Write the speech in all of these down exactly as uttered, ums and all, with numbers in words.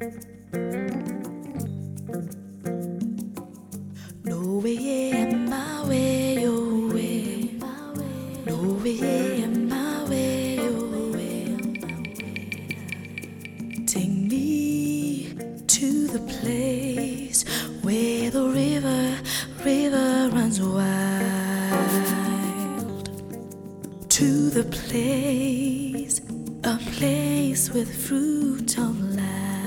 No way, yeah, my way, your way. No way, yeah, my way, your way. Take me to the place where the river, river runs wild. To the place, a place with fruit of life.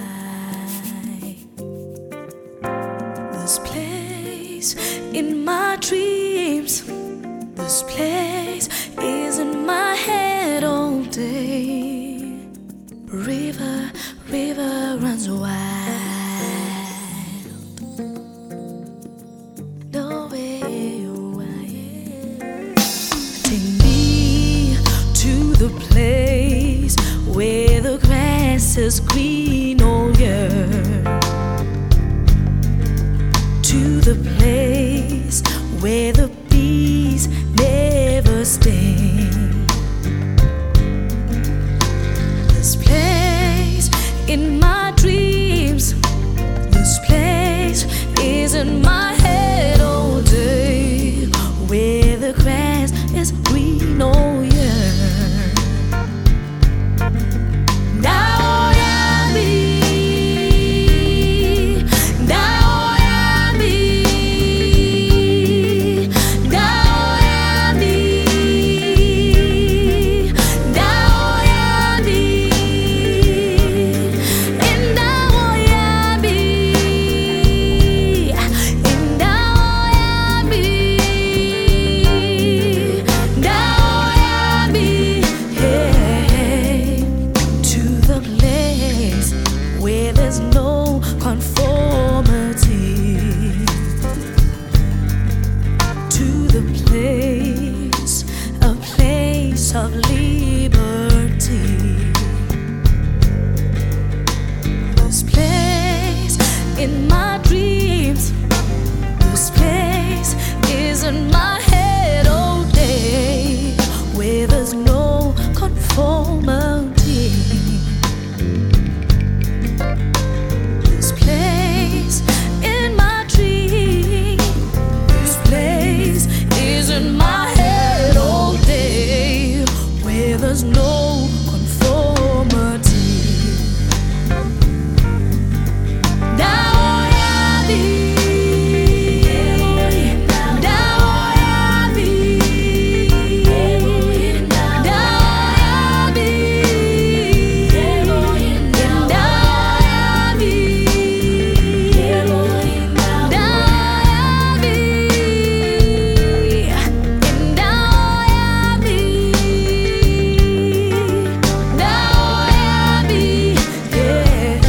This place in my dreams, this place is in my head all day. River, river runs wild. No way, take me to the place where the grass is green all year. To the place where the bees never sting. This place in my dreams, this place is in my head all day, where the grass is green all year. Now I be, now I be, now I be, now I be, and now I be, and now I be, now I be, hey, to the place where there's no conformity. To the place, a place of liberty. This place in my dreams, this place is in my head all day, where there's no conformity. This place in my dream, this place is in my head all day, where there's no conformity. Now I be, now I be, now I be, and now I be, now I be, and now I be, now I be, yeah.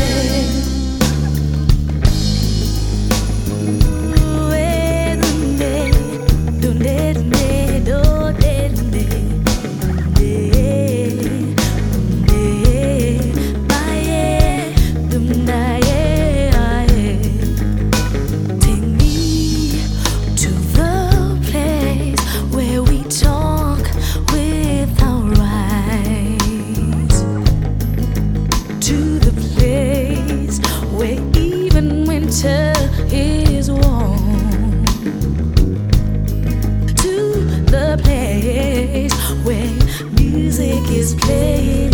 Take me to the place where we talk with our eyes. To the place where even winter is warm. To the place where music is played.